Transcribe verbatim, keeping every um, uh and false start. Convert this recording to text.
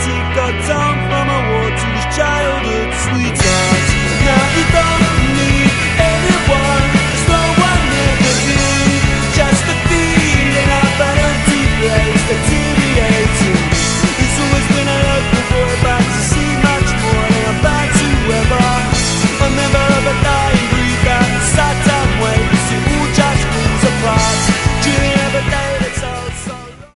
he got down from a war to his childhood sweetheart.